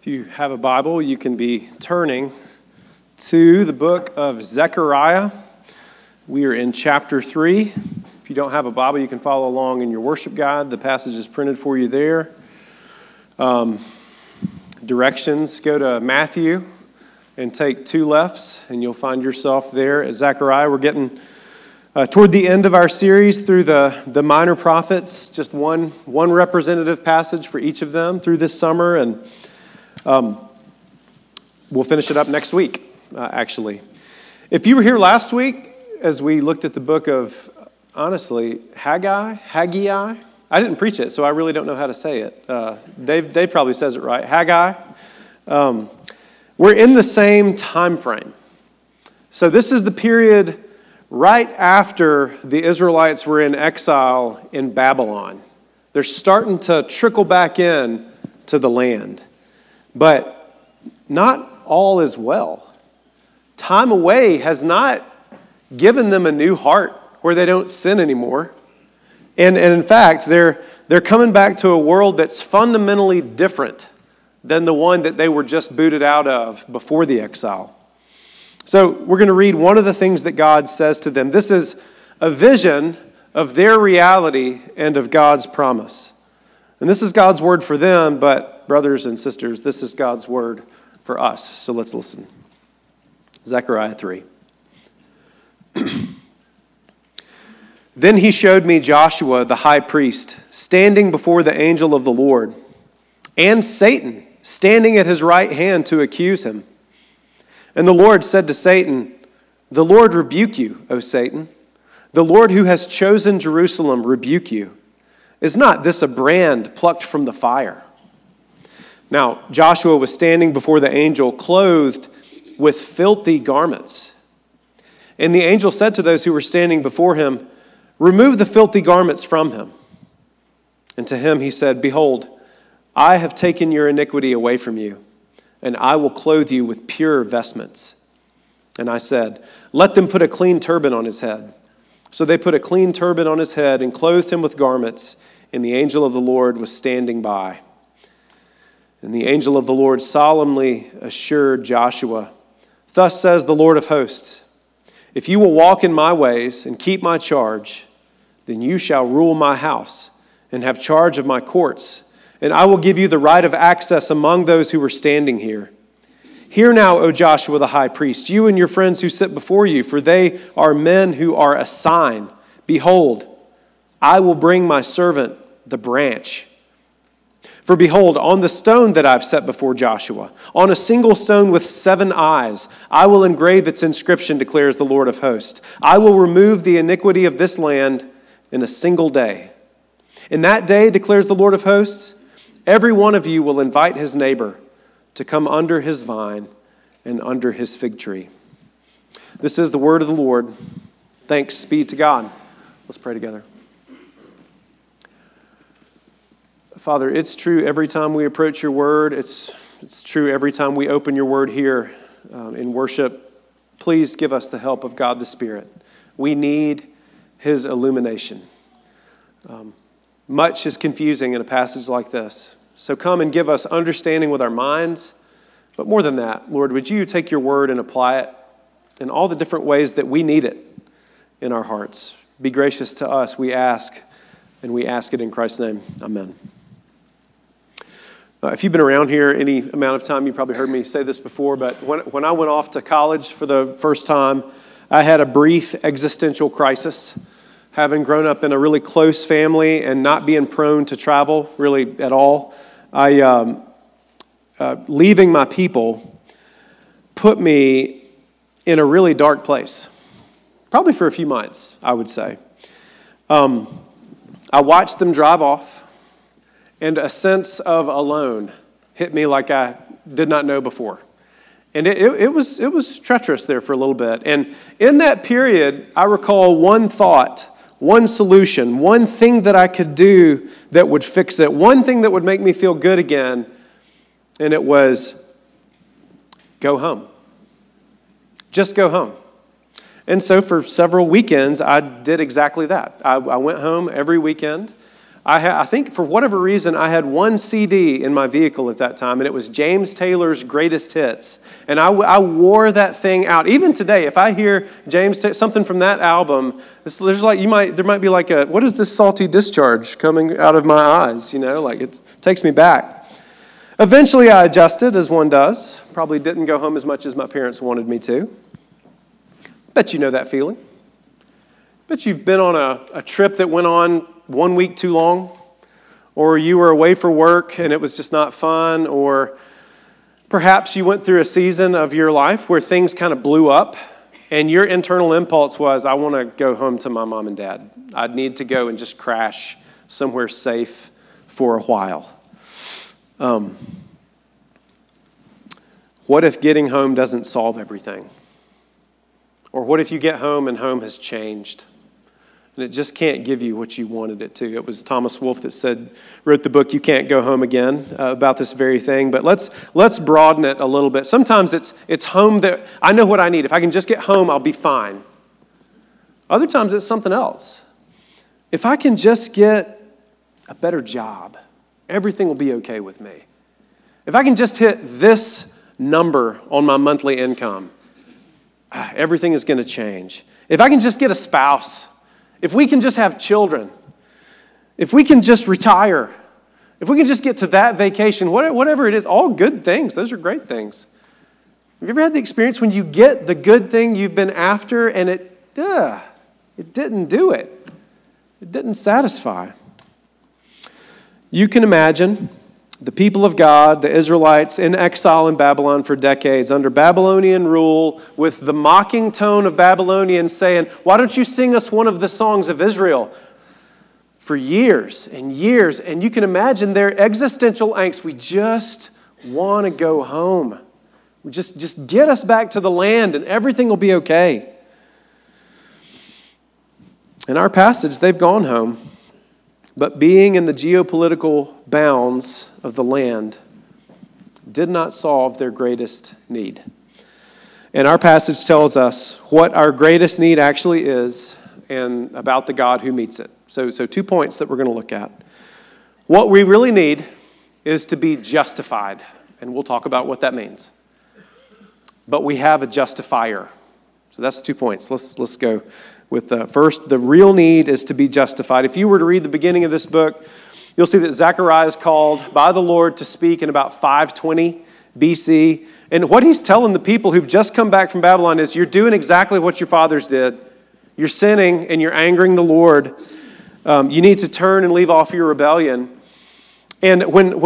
If you have a Bible, you can be turning to the book of Zechariah. We are in chapter 3. If you don't have a Bible, you can follow along in your worship guide. The passage is printed for you there. Directions, go to Matthew and take 2 lefts, and you'll find yourself there at Zechariah. We're getting toward the end of our series through the minor prophets, just one representative passage for each of them through this summer, and we'll finish it up next week, actually. If you were here last week, as we looked at the book of, honestly, Haggai. I didn't preach it, so I really don't know how to say it. Dave probably says it right. Haggai. We're in the same time frame. So this is the period right after the Israelites were in exile in Babylon. They're starting to trickle back in to the land. But not all is well. Time away has not given them a new heart where they don't sin anymore. And in fact, they're coming back to a world that's fundamentally different than the one that they were just booted out of before the exile. So we're going to read one of the things that God says to them. This is a vision of their reality and of God's promise. And this is God's word for them, but brothers and sisters, this is God's word for us. So let's listen. Zechariah 3. Then he showed me Joshua, the high priest, standing before the angel of the Lord, and Satan standing at his right hand to accuse him. And the Lord said to Satan, "The Lord rebuke you, O Satan. The Lord who has chosen Jerusalem rebuke you. Is not this a brand plucked from the fire?" Now, Joshua was standing before the angel, clothed with filthy garments. And the angel said to those who were standing before him, "Remove the filthy garments from him." And to him he said, "Behold, I have taken your iniquity away from you, and I will clothe you with pure vestments." And I said, "Let them put a clean turban on his head." So they put a clean turban on his head and clothed him with garments, and the angel of the Lord was standing by. And the angel of the Lord solemnly assured Joshua, "Thus says the Lord of hosts, if you will walk in my ways and keep my charge, then you shall rule my house and have charge of my courts, and I will give you the right of access among those who are standing here. Hear now, O Joshua the high priest, you and your friends who sit before you, for they are men who are a sign. Behold, I will bring my servant, the branch. For behold, on the stone that I've set before Joshua, on a single stone with 7 eyes, I will engrave its inscription, declares the Lord of hosts. I will remove the iniquity of this land in a single day. In that day, declares the Lord of hosts, every one of you will invite his neighbor to come under his vine and under his fig tree." This is the word of the Lord. Thanks be to God. Let's pray together. Father, it's true every time we approach your word. It's true every time we open your word here in worship. Please give us the help of God the Spirit. We need his illumination. Much is confusing in a passage like this. So come and give us understanding with our minds. But more than that, Lord, would you take your word and apply it in all the different ways that we need it in our hearts. Be gracious to us, we ask, and we ask it in Christ's name. Amen. If you've been around here any amount of time, you probably heard me say this before, but when I went off to college for the first time, I had a brief existential crisis. Having grown up in a really close family and not being prone to travel really at all, leaving my people put me in a really dark place, probably for a few months, I would say. I watched them drive off, and a sense of alone hit me like I did not know before. And it was treacherous there for a little bit. And in that period, I recall one thought, one solution, one thing that I could do that would fix it, one thing that would make me feel good again, and it was go home. Just go home. And so for several weekends, I did exactly that. I went home every weekend. I think for whatever reason, I had one CD in my vehicle at that time, and it was James Taylor's Greatest Hits. And I wore that thing out. Even today, if I hear something from that album, there might be like what is this salty discharge coming out of my eyes? Like it takes me back. Eventually, I adjusted, as one does. Probably didn't go home as much as my parents wanted me to. Bet you know that feeling. Bet you've been on a trip that went on 1 week too long, or you were away for work and it was just not fun, or perhaps you went through a season of your life where things kind of blew up and your internal impulse was, I want to go home to my mom and dad. I need to go and just crash somewhere safe for a while. What if getting home doesn't solve everything? Or what if you get home and home has changed? And it just can't give you what you wanted it to. It was Thomas Wolfe that wrote the book, You Can't Go Home Again, about this very thing. But let's broaden it a little bit. Sometimes it's home that I know what I need. If I can just get home, I'll be fine. Other times it's something else. If I can just get a better job, everything will be okay with me. If I can just hit this number on my monthly income, everything is going to change. If I can just get a spouse, if we can just have children, if we can just retire, if we can just get to that vacation, whatever it is, all good things. Those are great things. Have you ever had the experience when you get the good thing you've been after and it didn't do it? It didn't satisfy. You can imagine the people of God, the Israelites, in exile in Babylon for decades, under Babylonian rule, with the mocking tone of Babylonians saying, why don't you sing us one of the songs of Israel? For years and years. And you can imagine their existential angst. We just want to go home. We just get us back to the land and everything will be okay. In our passage, they've gone home. But being in the geopolitical bounds of the land did not solve their greatest need. And our passage tells us what our greatest need actually is and about the God who meets it. So 2 points that we're going to look at. What we really need is to be justified, and we'll talk about what that means. But we have a justifier. So that's 2 points. Let's go. With first, the real need is to be justified. If you were to read the beginning of this book, you'll see that Zechariah is called by the Lord to speak in about 520 BC. And what he's telling the people who've just come back from Babylon is, you're doing exactly what your fathers did. You're sinning and you're angering the Lord. You need to turn and leave off your rebellion. And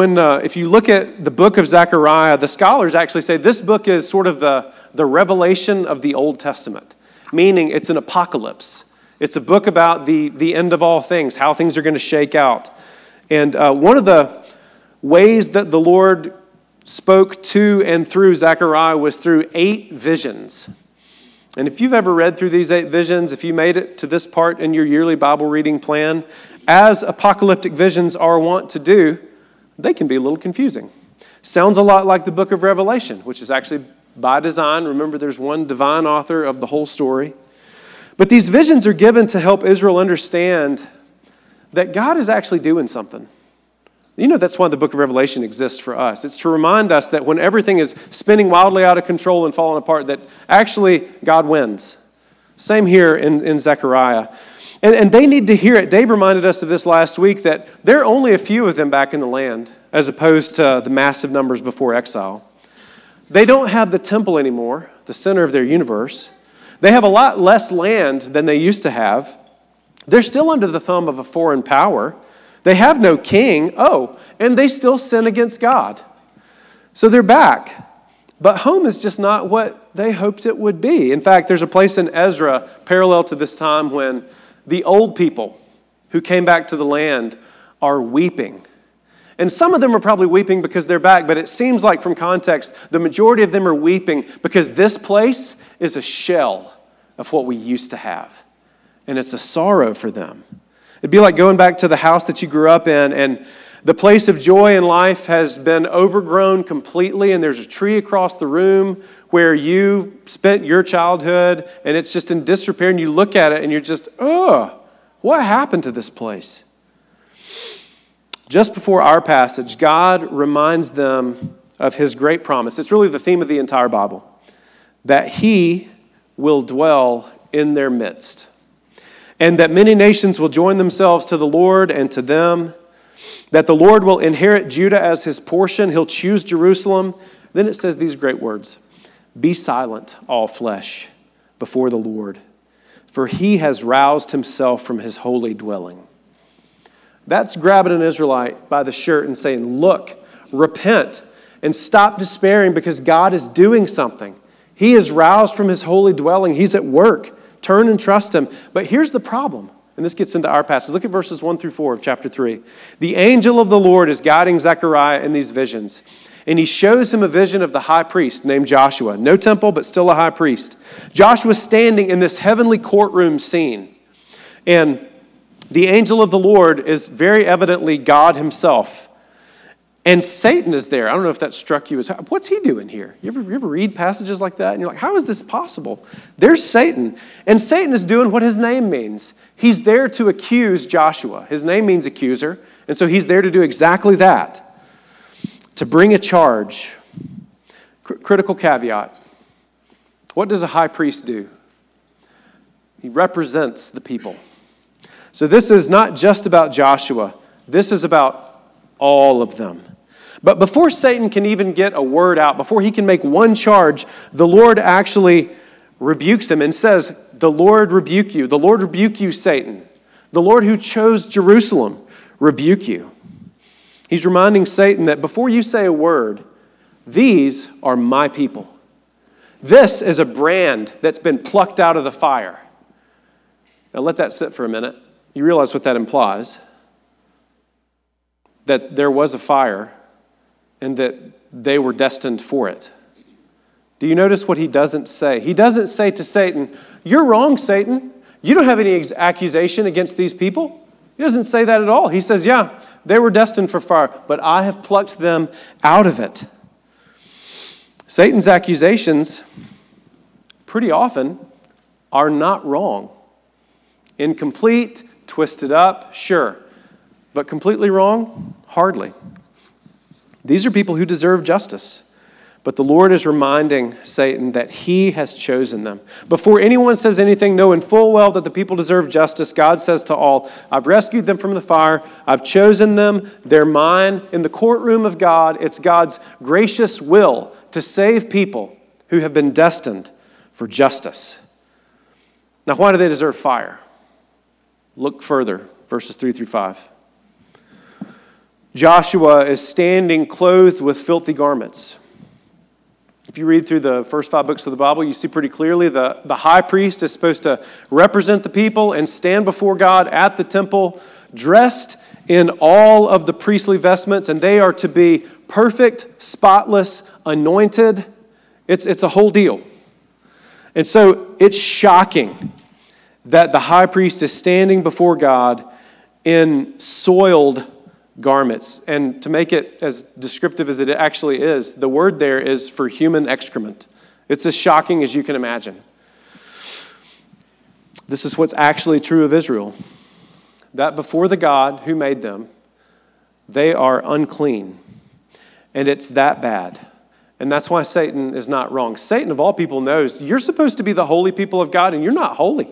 if you look at the book of Zechariah, the scholars actually say this book is sort of the revelation of the Old Testament. Meaning it's an apocalypse. It's a book about the end of all things, how things are going to shake out. And one of the ways that the Lord spoke to and through Zechariah was through 8 visions. And if you've ever read through these 8 visions, if you made it to this part in your yearly Bible reading plan, as apocalyptic visions are wont to do, they can be a little confusing. Sounds a lot like the book of Revelation, which is actually by design. Remember, there's one divine author of the whole story. But these visions are given to help Israel understand that God is actually doing something. That's why the book of Revelation exists for us. It's to remind us that when everything is spinning wildly out of control and falling apart, that actually God wins. Same here in Zechariah. And they need to hear it. Dave reminded us of this last week, that there are only a few of them back in the land, as opposed to the massive numbers before exile. They don't have the temple anymore, the center of their universe. They have a lot less land than they used to have. They're still under the thumb of a foreign power. They have no king. And they still sin against God. So they're back. But home is just not what they hoped it would be. In fact, there's a place in Ezra parallel to this time when the old people who came back to the land are weeping. And some of them are probably weeping because they're back, but it seems like from context, the majority of them are weeping because this place is a shell of what we used to have. And it's a sorrow for them. It'd be like going back to the house that you grew up in, and the place of joy in life has been overgrown completely, and there's a tree across the room where you spent your childhood, and it's just in disrepair, and you look at it and you're just, what happened to this place? Just before our passage, God reminds them of his great promise. It's really the theme of the entire Bible, that he will dwell in their midst, and that many nations will join themselves to the Lord and to them, that the Lord will inherit Judah as his portion. He'll choose Jerusalem. Then it says these great words, "Be silent, all flesh, before the Lord, for he has roused himself from his holy dwelling." That's grabbing an Israelite by the shirt and saying, look, repent, and stop despairing because God is doing something. He is roused from his holy dwelling. He's at work. Turn and trust him. But here's the problem, and this gets into our passage. Look at verses 1 through 4 of chapter 3. The angel of the Lord is guiding Zechariah in these visions, and he shows him a vision of the high priest named Joshua. No temple, but still a high priest. Joshua's standing in this heavenly courtroom scene, and the angel of the Lord is very evidently God himself. And Satan is there. I don't know if that struck you as, what's he doing here? You ever read passages like that? And you're like, how is this possible? There's Satan. And Satan is doing what his name means. He's there to accuse Joshua. His name means accuser. And so he's there to do exactly that. To bring a charge. Critical caveat. What does a high priest do? He represents the people. So this is not just about Joshua. This is about all of them. But before Satan can even get a word out, before he can make one charge, the Lord actually rebukes him and says, "The Lord rebuke you. The Lord rebuke you, Satan. The Lord who chose Jerusalem rebuke you." He's reminding Satan that before you say a word, these are my people. This is a brand that's been plucked out of the fire. Now let that sit for a minute. You realize what that implies? That there was a fire and that they were destined for it. Do you notice what he doesn't say? He doesn't say to Satan, "You're wrong, Satan. You don't have any accusation against these people." He doesn't say that at all. He says, yeah, they were destined for fire, but I have plucked them out of it. Satan's accusations pretty often are not wrong. Incomplete, twisted up, sure. But completely wrong? Hardly. These are people who deserve justice. But the Lord is reminding Satan that he has chosen them. Before anyone says anything, knowing full well that the people deserve justice, God says to all, I've rescued them from the fire. I've chosen them. They're mine. In the courtroom of God, it's God's gracious will to save people who have been destined for justice. Now, why do they deserve fire? Look further, verses 3 through 5. Joshua is standing clothed with filthy garments. If you read through the first 5 books of the Bible, you see pretty clearly the high priest is supposed to represent the people and stand before God at the temple dressed in all of the priestly vestments, and they are to be perfect, spotless, anointed. It's a whole deal. And so it's shocking that the high priest is standing before God in soiled garments. And to make it as descriptive as it actually is, the word there is for human excrement. It's as shocking as you can imagine. This is what's actually true of Israel. That before the God who made them, they are unclean. And it's that bad. And that's why Satan is not wrong. Satan, of all people, knows you're supposed to be the holy people of God, and you're not holy.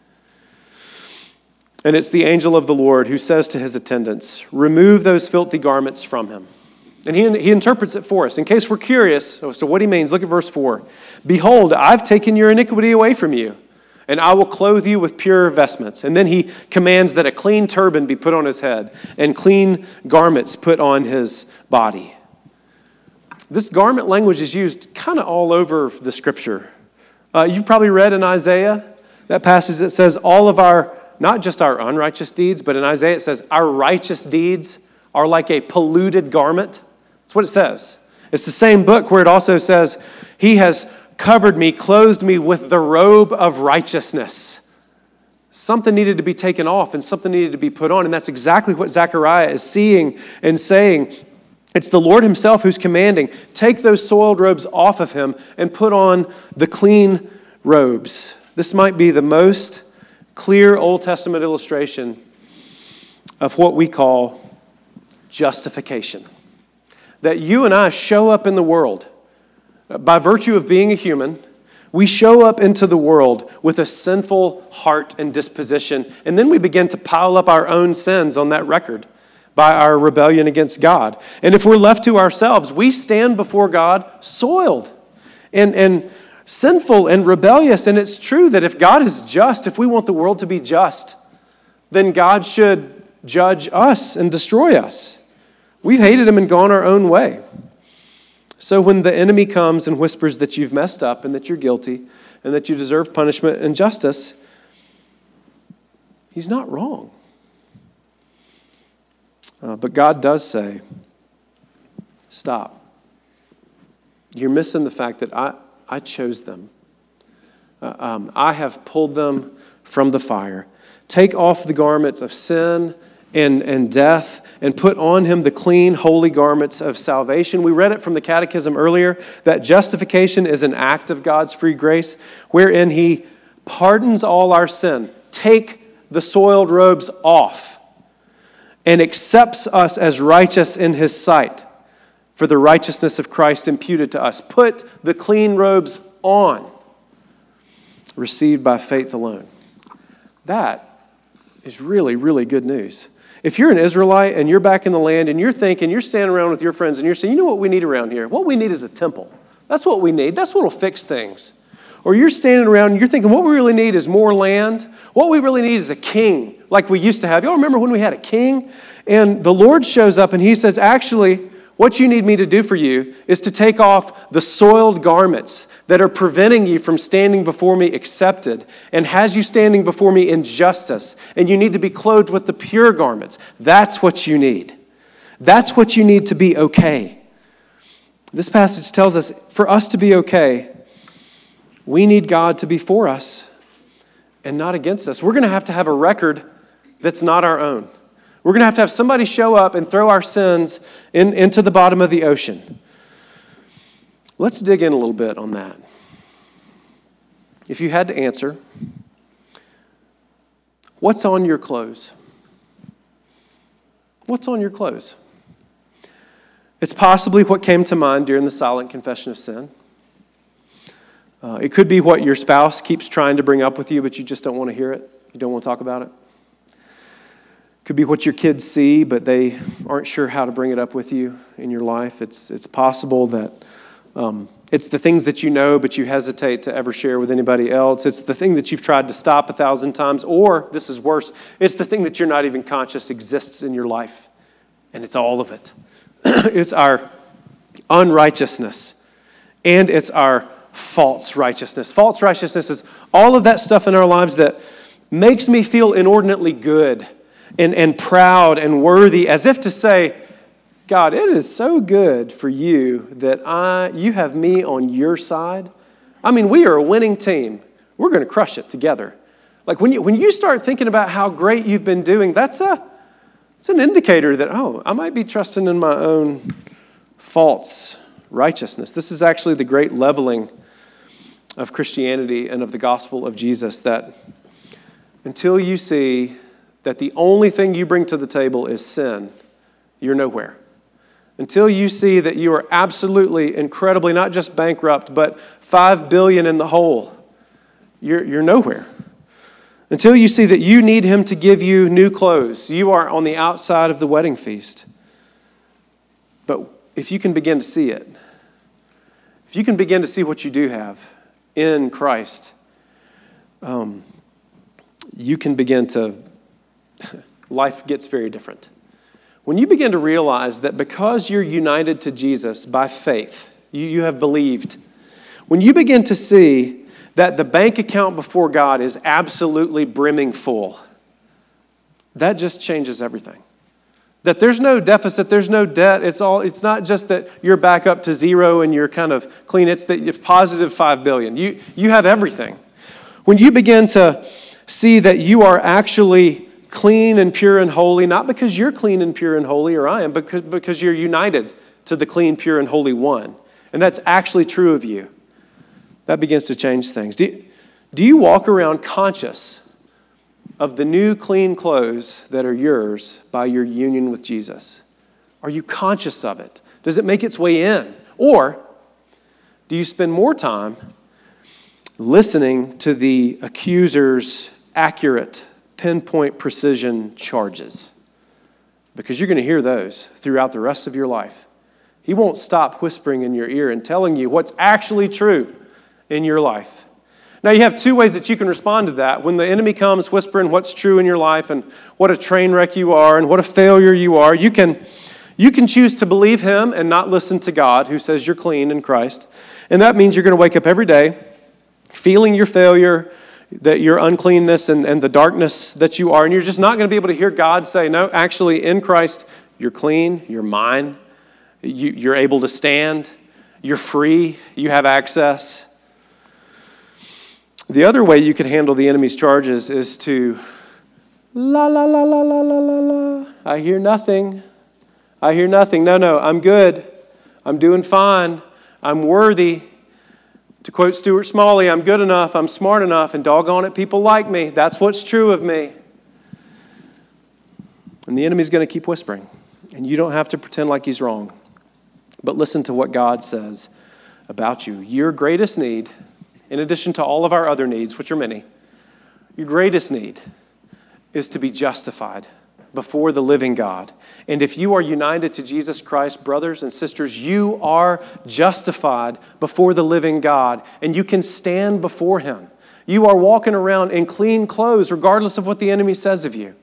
And it's the angel of the Lord who says to his attendants, remove those filthy garments from him. And he interprets it for us. In case we're curious, so what he means, look at verse 4. Behold, I've taken your iniquity away from you, and I will clothe you with pure vestments. And then he commands that a clean turban be put on his head and clean garments put on his body. This garment language is used kind of all over the scripture. You've probably read in Isaiah that passage that says all of our, not just our unrighteous deeds, but in Isaiah it says our righteous deeds are like a polluted garment. That's what it says. It's the same book where it also says, he has covered me, clothed me with the robe of righteousness. Something needed to be taken off and something needed to be put on. And that's exactly what Zechariah is seeing and saying. It's the Lord himself who's commanding, take those soiled robes off of him and put on the clean robes. This might be the most clear Old Testament illustration of what we call justification. That you and I show up in the world by virtue of being a human. We show up into the world with a sinful heart and disposition, and then we begin to pile up our own sins on that record by our rebellion against God. And if we're left to ourselves, we stand before God soiled and sinful and rebellious. And it's true that if God is just, if we want the world to be just, then God should judge us and destroy us. We've hated him and gone our own way. So when the enemy comes and whispers that you've messed up and that you're guilty and that you deserve punishment and justice, he's not wrong. But God does say, stop. You're missing the fact that I chose them. I have pulled them from the fire. Take off the garments of sin and death, and put on him the clean, holy garments of salvation. We read it from the Catechism earlier, that justification is an act of God's free grace, wherein he pardons all our sin. Take the soiled robes off, and accepts us as righteous in his sight, for the righteousness of Christ imputed to us. Put the clean robes on, received by faith alone. That is really, really good news. If you're an Israelite and you're back in the land and you're thinking, you're standing around with your friends and you're saying, you know what we need around here? What we need is a temple. That's what we need. That's what will fix things. Or you're standing around and you're thinking, what we really need is more land. What we really need is a king like we used to have. Y'all remember when we had a king? And the Lord shows up and he says, actually, what you need me to do for you is to take off the soiled garments that are preventing you from standing before me accepted and has you standing before me in justice. And you need to be clothed with the pure garments. That's what you need. That's what you need to be okay. This passage tells us for us to be okay, we need God to be for us and not against us. We're going to have a record that's not our own. We're going to have somebody show up and throw our sins into the bottom of the ocean. Let's dig in a little bit on that. If you had to answer, what's on your clothes? What's on your clothes? It's possibly what came to mind during the silent confession of sin. It could be what your spouse keeps trying to bring up with you, but you just don't want to hear it. You don't want to talk about it. Could be what your kids see, but they aren't sure how to bring it up with you in your life. It's possible that it's the things that you know, but you hesitate to ever share with anybody else. It's the thing that you've tried to stop 1,000 times, or, this is worse, it's the thing that you're not even conscious exists in your life, and it's all of it. It's our unrighteousness, and it's our false righteousness. False righteousness is all of that stuff in our lives that makes me feel inordinately good and proud and worthy, as if to say, God, it is so good for you that you have me on your side. I mean, we are a winning team. We're going to crush it together. Like when you start thinking about how great you've been doing, it's an indicator that, I might be trusting in my own false righteousness. This is actually the great leveling of Christianity and of the gospel of Jesus, that until you see that the only thing you bring to the table is sin, you're nowhere. Until you see that you are absolutely, incredibly, not just bankrupt, but $5 billion in the hole, you're nowhere. Until you see that you need him to give you new clothes, you are on the outside of the wedding feast. But if you can begin to see it, if you can begin to see what you do have in Christ, you can begin to, life gets very different. When you begin to realize that because you're united to Jesus by faith, you have believed, when you begin to see that the bank account before God is absolutely brimming full, that just changes everything. That there's no deficit, there's no debt. It's not just that you're back up to zero and you're kind of clean. It's that you're positive $5 billion. You have everything. When you begin to see that you are actually clean and pure and holy, not because you're clean and pure and holy or I am, but because you're united to the clean, pure, and holy one. And that's actually true of you. That begins to change things. Do you walk around conscious of the new clean clothes that are yours by your union with Jesus? Are you conscious of it? Does it make its way in? Or do you spend more time listening to the accuser's accurate, pinpoint precision charges? Because you're going to hear those throughout the rest of your life. He won't stop whispering in your ear and telling you what's actually true in your life. Now, you have two ways that you can respond to that. When the enemy comes whispering what's true in your life and what a train wreck you are and what a failure you are, you can choose to believe him and not listen to God, who says you're clean in Christ. And that means you're going to wake up every day feeling your failure, that your uncleanness and the darkness that you are, and you're just not going to be able to hear God say, no, actually in Christ, you're clean, you're mine, you're able to stand, you're free, you have access. The other way you could handle the enemy's charges is to la la la la la la la la. I hear nothing. No, I'm good. I'm doing fine. I'm worthy. To quote Stuart Smalley, I'm good enough, I'm smart enough, and doggone it, people like me. That's what's true of me. And the enemy's going to keep whispering. And you don't have to pretend like he's wrong. But listen to what God says about you. Your greatest need, in addition to all of our other needs, which are many, your greatest need is to be justified before the living God. And if you are united to Jesus Christ, brothers and sisters, you are justified before the living God, and you can stand before him. You are walking around in clean clothes, regardless of what the enemy says of you.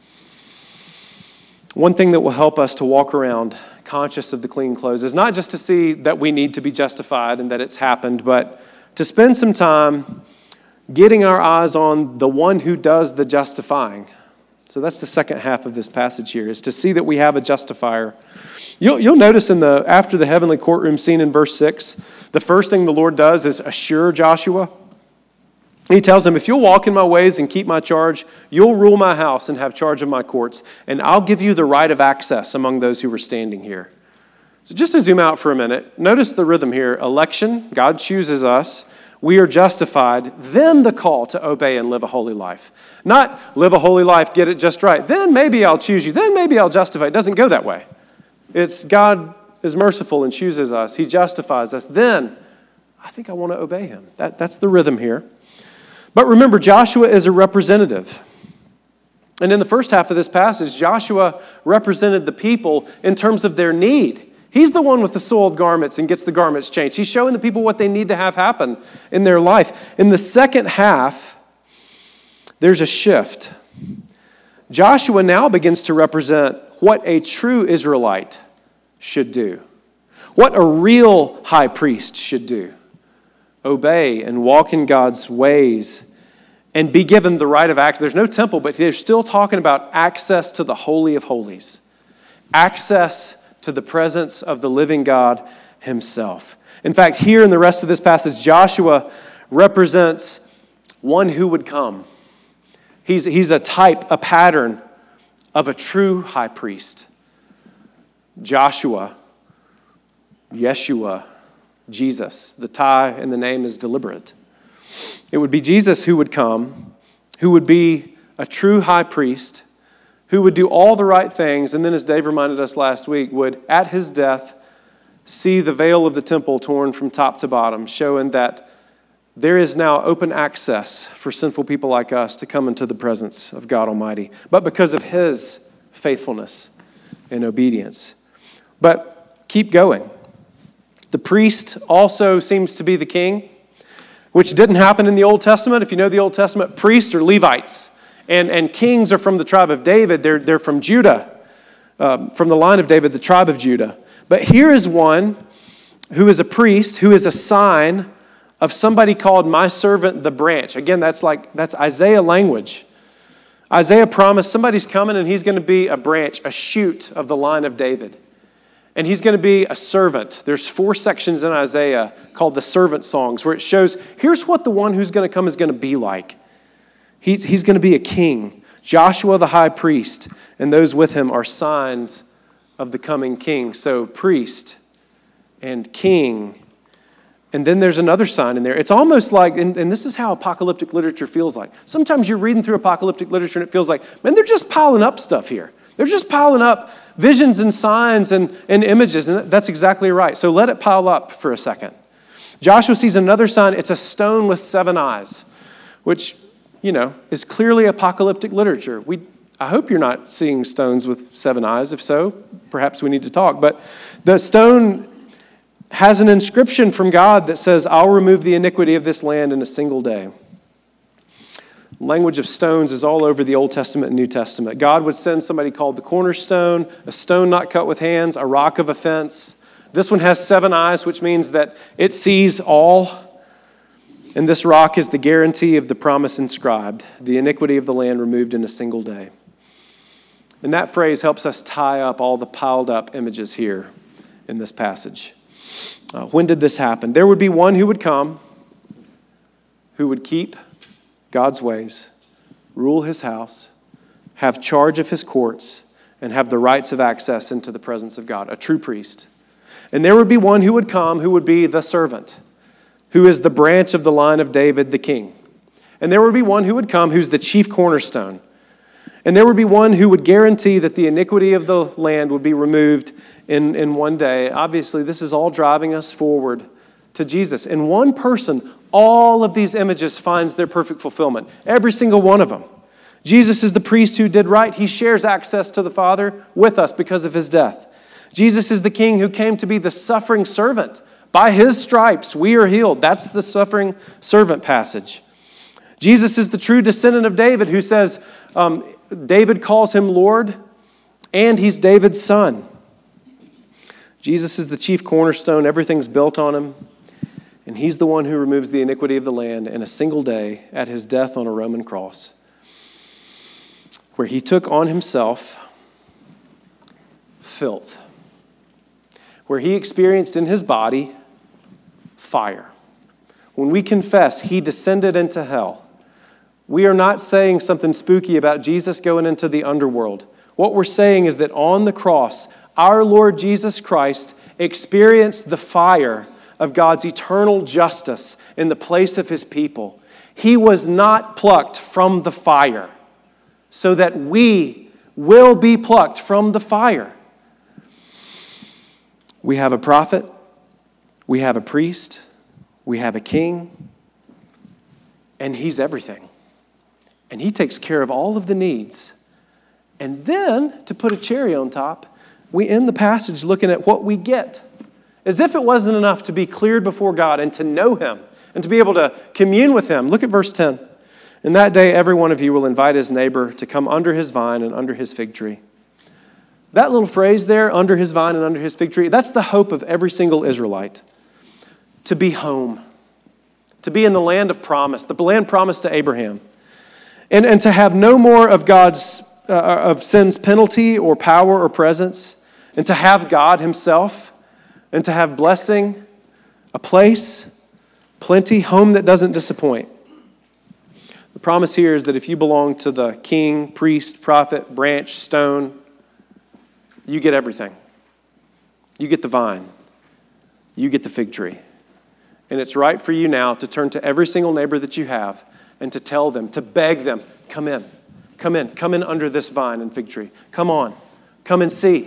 One thing that will help us to walk around conscious of the clean clothes is not just to see that we need to be justified and that it's happened, but to spend some time getting our eyes on the one who does the justifying. So that's the second half of this passage here, is to see that we have a justifier. You'll notice after the heavenly courtroom scene in verse 6, the first thing the Lord does is assure Joshua. He tells him, if you'll walk in my ways and keep my charge, you'll rule my house and have charge of my courts, and I'll give you the right of access among those who were standing here. So just to zoom out for a minute, notice the rhythm here. Election, God chooses us. We are justified. Then the call to obey and live a holy life. Not live a holy life, get it just right. Then maybe I'll choose you. Then maybe I'll justify. It doesn't go that way. It's God is merciful and chooses us. He justifies us. Then I think I want to obey him. That's the rhythm here. But remember, Joshua is a representative. And in the first half of this passage, Joshua represented the people in terms of their need. He's the one with the soiled garments and gets the garments changed. He's showing the people what they need to have happen in their life. In the second half, there's a shift. Joshua now begins to represent what a true Israelite should do, what a real high priest should do. Obey and walk in God's ways and be given the right of access. There's no temple, but they're still talking about access to the Holy of Holies, access to the presence of the living God himself. In fact, here in the rest of this passage, Joshua represents one who would come. He's a type, a pattern of a true high priest. Joshua, Yeshua, Jesus. The tie in the name is deliberate. It would be Jesus who would come, who would be a true high priest, who would do all the right things, and then, as Dave reminded us last week, would, at his death, see the veil of the temple torn from top to bottom, showing that there is now open access for sinful people like us to come into the presence of God Almighty, but because of his faithfulness and obedience. But keep going. The priest also seems to be the king, which didn't happen in the Old Testament. If you know the Old Testament, priests are Levites, and kings are from the tribe of David. They're from Judah, from the line of David, the tribe of Judah. But here is one who is a priest, who is a sign of somebody called my servant the branch. Again, that's Isaiah language. Isaiah promised somebody's coming and he's going to be a branch, a shoot of the line of David. And he's going to be a servant. There's 4 sections in Isaiah called the servant songs where it shows, here's what the one who's going to come is going to be like. He's going to be a king. Joshua the high priest and those with him are signs of the coming king. So priest and king. And then there's another sign in there. It's almost like, and this is how apocalyptic literature feels like. Sometimes you're reading through apocalyptic literature and it feels like, man, they're just piling up stuff here. They're just piling up visions and signs and images, and that's exactly right. So let it pile up for a second. Joshua sees another sign. It's a stone with 7 eyes, which, is clearly apocalyptic literature. I hope you're not seeing stones with 7 eyes. If so, perhaps we need to talk. But the stone has an inscription from God that says, I'll remove the iniquity of this land in a single day. Language of stones is all over the Old Testament and New Testament. God would send somebody called the cornerstone, a stone not cut with hands, a rock of offense. This one has 7 eyes, which means that it sees all. And this rock is the guarantee of the promise inscribed, the iniquity of the land removed in a single day. And that phrase helps us tie up all the piled up images here in this passage. When did this happen? There would be one who would come, who would keep God's ways, rule his house, have charge of his courts, and have the rights of access into the presence of God, a true priest. And there would be one who would come who would be the servant, who is the branch of the line of David, the king. And there would be one who would come who's the chief cornerstone. And there would be one who would guarantee that the iniquity of the land would be removed in one day. Obviously, this is all driving us forward to Jesus. In one person, all of these images finds their perfect fulfillment. Every single one of them. Jesus is the priest who did right. He shares access to the Father with us because of his death. Jesus is the king who came to be the suffering servant. By his stripes, we are healed. That's the suffering servant passage. Jesus is the true descendant of David who says, David calls him Lord, and he's David's son. Jesus is the chief cornerstone. Everything's built on him. And he's the one who removes the iniquity of the land in a single day at his death on a Roman cross, where he took on himself filth, where he experienced in his body fire. When we confess he descended into hell, we are not saying something spooky about Jesus going into the underworld. What we're saying is that on the cross, our Lord Jesus Christ experienced the fire of God's eternal justice in the place of his people. He was not plucked from the fire so that we will be plucked from the fire. We have a prophet, we have a priest, we have a king, and he's everything. And he takes care of all of the needs. And then, to put a cherry on top, we end the passage looking at what we get. As if it wasn't enough to be cleared before God and to know him and to be able to commune with him. Look at verse 10. In that day, every one of you will invite his neighbor to come under his vine and under his fig tree. That little phrase there, under his vine and under his fig tree, that's the hope of every single Israelite. To be home. To be in the land of promise, the land promised to Abraham. And to have no more of of sin's penalty or power or presence, and to have God himself, and to have blessing, a place, plenty, home that doesn't disappoint. The promise here is that if you belong to the king, priest, prophet, branch, stone, you get everything. You get the vine. You get the fig tree. And it's right for you now to turn to every single neighbor that you have and to tell them, to beg them, come in under this vine and fig tree. Come on, come and see.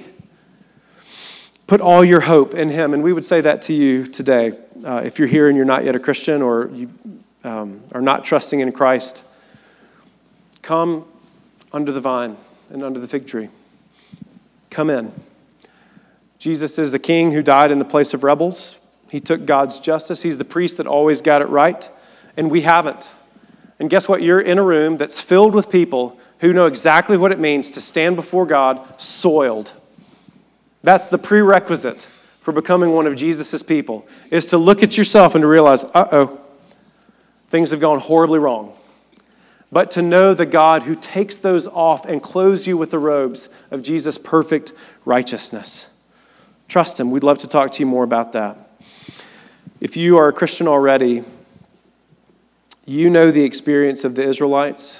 Put all your hope in him. And we would say that to you today. If you're here and you're not yet a Christian or you are not trusting in Christ, come under the vine and under the fig tree. Come in. Jesus is a king who died in the place of rebels. He took God's justice. He's the priest that always got it right, and we haven't. And guess what? You're in a room that's filled with people who know exactly what it means to stand before God soiled. That's the prerequisite for becoming one of Jesus' people, is to look at yourself and to realize, things have gone horribly wrong. But to know the God who takes those off and clothes you with the robes of Jesus' perfect righteousness. Trust him. We'd love to talk to you more about that. If you are a Christian already, you know the experience of the Israelites.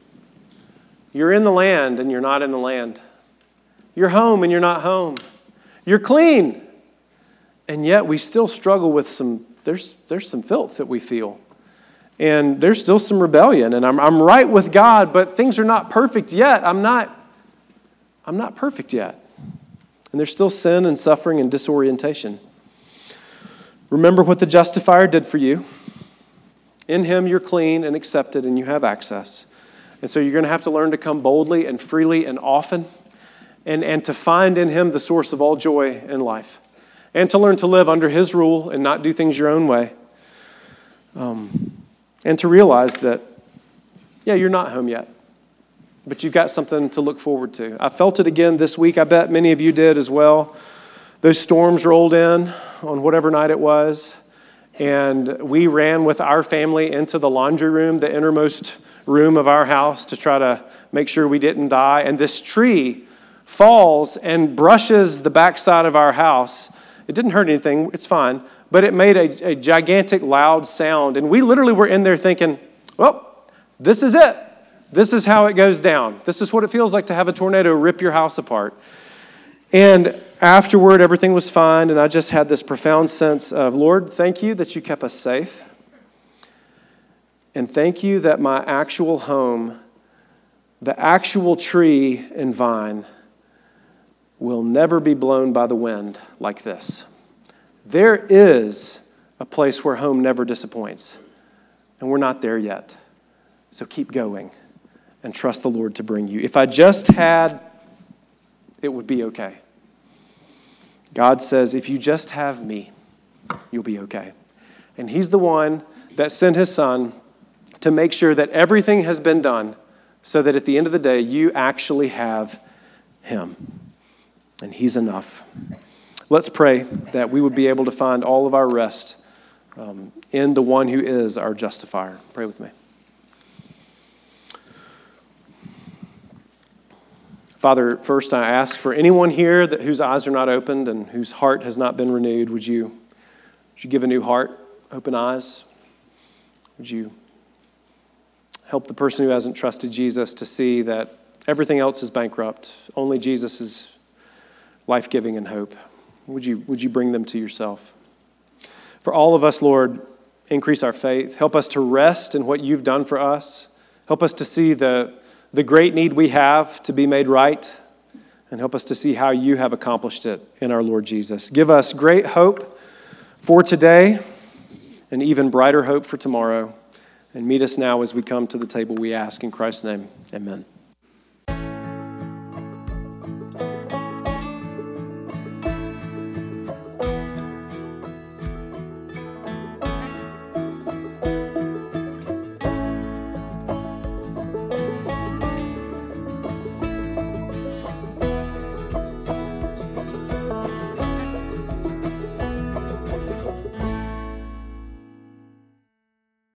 You're in the land and you're not in the land. You're home and you're not home. You're clean. And yet we still struggle with there's some filth that we feel. And there's still some rebellion. And I'm right with God, but things are not perfect yet. I'm not I'm not perfect yet. And there's still sin and suffering and disorientation. Remember what the justifier did for you. In him, you're clean and accepted, and you have access. And so you're going to have to learn to come boldly and freely and often, and to find in him the source of all joy in life, and to learn to live under his rule and not do things your own way, and to realize that, yeah, you're not home yet, but you've got something to look forward to. I felt it again this week. I bet many of you did as well. Those storms rolled in on whatever night it was, and we ran with our family into the laundry room, the innermost room of our house, to try to make sure we didn't die. And this tree falls and brushes the backside of our house. It didn't hurt anything. It's fine. But it made a gigantic loud sound. And we literally were in there thinking, well, this is it. This is how it goes down. This is what it feels like to have a tornado rip your house apart. And afterward, everything was fine, and I just had this profound sense of, Lord, thank you that you kept us safe. And thank you that my actual home, the actual tree and vine, will never be blown by the wind like this. There is a place where home never disappoints, and we're not there yet. So keep going and trust the Lord to bring you. If I just had, it would be okay. God says, if you just have me, you'll be okay. And he's the one that sent his son to make sure that everything has been done so that at the end of the day, you actually have him. And he's enough. Let's pray that we would be able to find all of our rest in the one who is our justifier. Pray with me. Father, first I ask for anyone here whose eyes are not opened and whose heart has not been renewed, would you give a new heart, open eyes? Would you help the person who hasn't trusted Jesus to see that everything else is bankrupt, only Jesus is life-giving and hope? Would you bring them to yourself? For all of us, Lord, increase our faith. Help us to rest in what you've done for us. Help us to see the great need we have to be made right, and help us to see how you have accomplished it in our Lord Jesus. Give us great hope for today and even brighter hope for tomorrow. And meet us now as we come to the table we ask in Christ's name. Amen.